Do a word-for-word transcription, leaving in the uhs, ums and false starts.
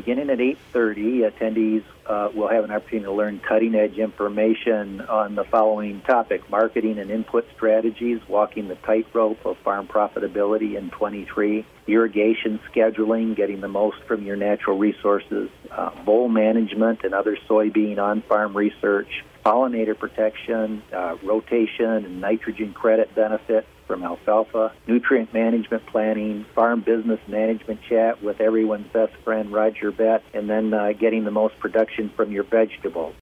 beginning at eight thirty, attendees uh, will have an opportunity to learn cutting-edge information on the following topic: marketing and input strategies, walking the tightrope of farm profitability in twenty-three, irrigation scheduling, getting the most from your natural resources, uh, vole management and other soybean on-farm research, pollinator protection, uh, rotation and nitrogen credit benefit from alfalfa, nutrient management planning, farm business management chat with everyone's best friend, Roger Bett, and then uh, getting the most production from your vegetables.